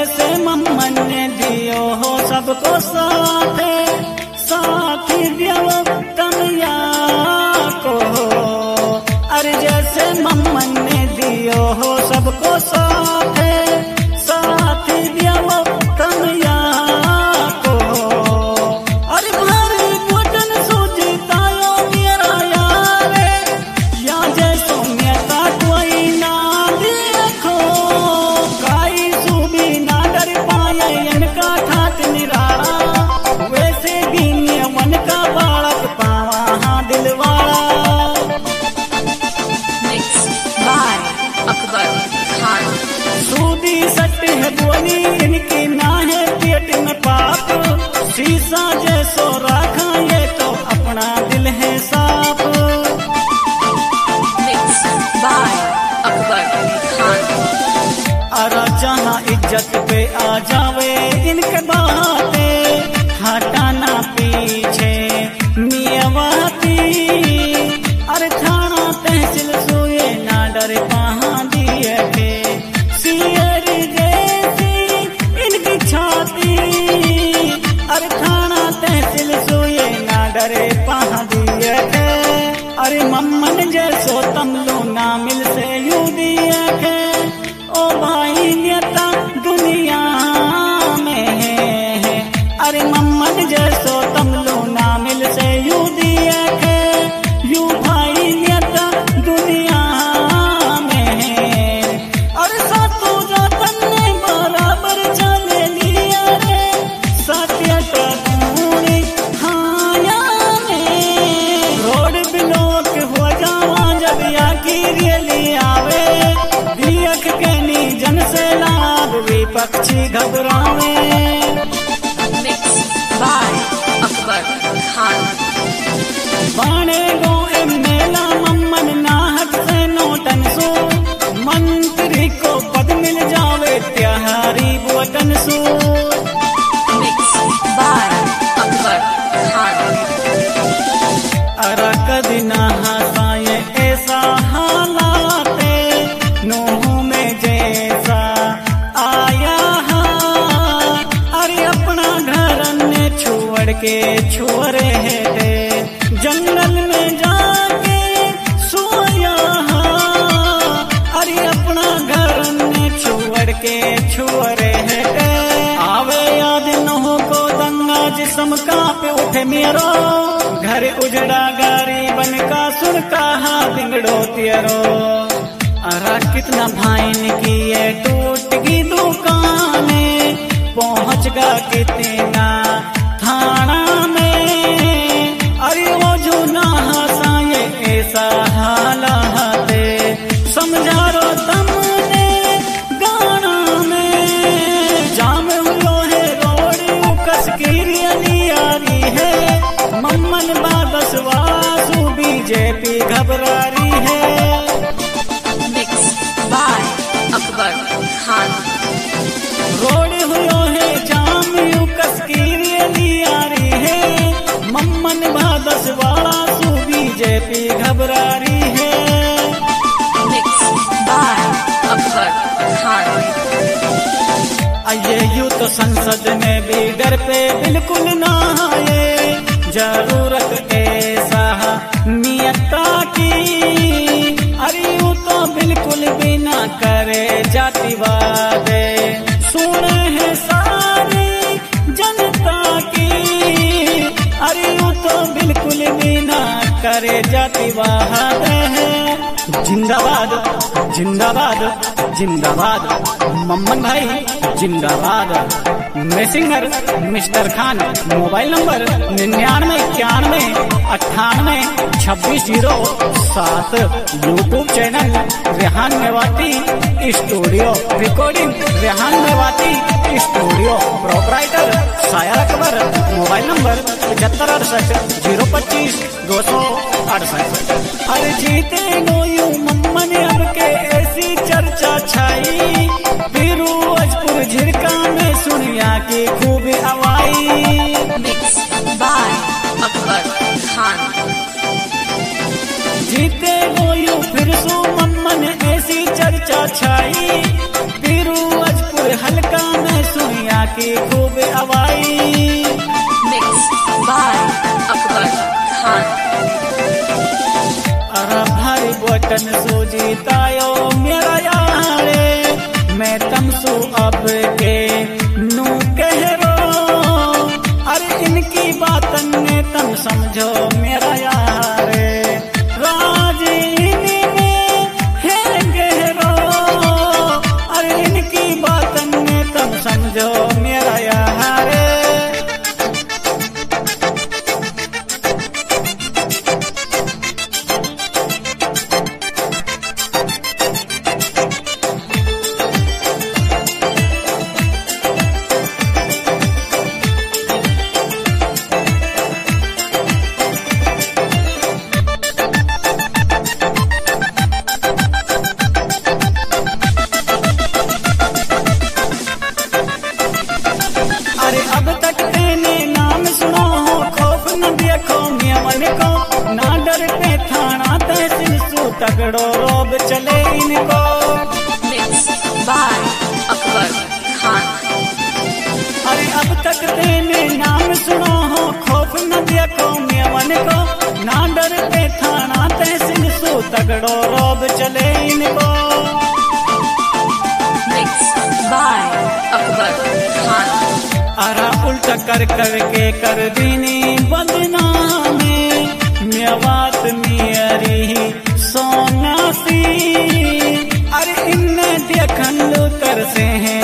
जैसे मम्मन ने दियो हो सबको साथ, साथी दियो कमिया को। अरे जैसे मम्मन ने दियो हो सबको साथ, साथी दियो कमिया को। अरे भारी वचन सोचतायो मेरा यार, या जैसो मेरा कोई ना देखो। काई सुबी ना डर पाए इनका ठाट निराला, वैसे भी मन का बालक पावा हाँ दिलवाला। सूदी सट है बोली इनकी ना है पेट में पाप, शीशा जैसो रखा ये तो अपना दिल है साफ। अरे जहाँ इज्जत पे आ जावे इनके बातें, हटाना पीछे मियावाती। अरे थाना तहसील सोए ना डरे पहाँ दिए थे, सियर जैसी इनकी छाती। अरे थाना तहसील सोए ना डरे पहाँ दिए थे। अरे मम्मन जैसो तमलो ना मिल से यू दिए थे। ओ भाई नेता दुनिया में है, अरे मम्मन जैसो तमलो ना मिल से यू दिए थे। यू भाई नेता दुनिया में है। अरे सातों जातन ने बराबर चले लिया रे, सत्य करूणी खाया में। रोड ब्लॉक हो जावा जब याकी रैली आवे, दियक के जन से लाभ विपक्षी घबरावे। बाणे गो मेला मम्मन नाहक से नोटन सो, मंत्री को पद मिल जावे त्याहारी वतन सो। अरे कदी ना हसाए ऐसा हालाते, नोह में जैसा आया। अरे अपना घर ने छोड़ के छोरे है, जंगल में जाके सोया। अरे अपना घर ने छोड़ के छोरे है। आवे याद नहो को दंगा जिस्म का पे उठे मेरो, घर उजड़ा गारी बन का सुन कहा बिगड़ो तेरो। अरे कितना भाईन की ये टूट की दुकाने, पहुंच गा कितना थाना में। अरे वो जो ना हंसाए ऐसा हालात, समझा रो तुमने गाना में। जाम हुलो है रोड कस की रैली आ रही है, मम्मन बादसवासु बीजेपी घबरा रही है। रोड हुलो है जाम यू कस की रैली आ रही है, मम्मन बादसवासु बीजेपी घबरा रही है। ये यू तो संसद में भी डर पे बिल्कुल ना आए, जरूरत ऐसा नियता की। अरे यू तो बिल्कुल भी ना करे जातिवाद, सुने है सारी जनता की। अरे यू तो बिल्कुल भी ना करे जातिवाद है। जिंदाबाद जिंदाबाद जिंदाबाद मम्मन भाई जिंदाबाद। मैं singer mister Khan, mobile number 9991982607। YouTube channel Rehan Mewati studio, recording Rehan Mewati studio, proprietor Sayar Akbar. Mobile number 7504025268। अरे जीते गोयू मम्मन अब के ऐसी चर्चा छाई, फिरोजपुर झिड़का में सुनिया की खूब हवाई। जीते गोयू फिर सो मम्मन ऐसी चर्चा छाई, फिरोजपुर हल्का में की खूब हवाई। Mixed by Akbar Khan. अरा भारी बटन सूजी तायो मेरा यारे, मैं तमसू अब के नू कह रो, अरे इनकी बातन ने तम समझो मेरा यारे, राजी इन्हीं है गहरो, अरे इनकी बातन ने तम समझो मेरा यारे। अरे अब तक तेने नाम सुनो हो, खौफ न देखो नियमन को, ना डर पे थाना तहसील सू तगड़ो रोब चले इनको। Mixed by Akbar Khan. अरे अब तक तेने नाम सुनो हो, खौफ न देखो नियमन को, ना डर पे थाना तहसील सू तगड़ो रोब चले इनको। Mixed by Akbar Khan. अरा उल्टा कर के कर दीनी बदनामी, मेवात मियरी सोनासी, अरे इनने देखन लो कर से हैं